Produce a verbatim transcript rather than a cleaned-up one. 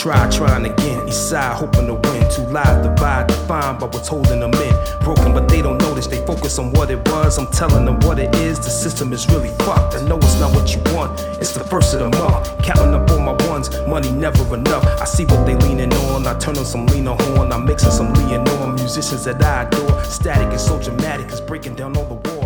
Try, trying again, east side hoping to win. Two lives divide, defined by what's holding them in. Broken but they don't notice, they focus on what it was. I'm telling them what it is, the system is really fucked. I know it's not what you want, it's the first of the month. Counting up all my ones, money never enough. I see what they leaning on, I turn on some leaner horn. I'm mixing some Leonore, musicians that I adore. Static is so dramatic, it's breaking down all the walls.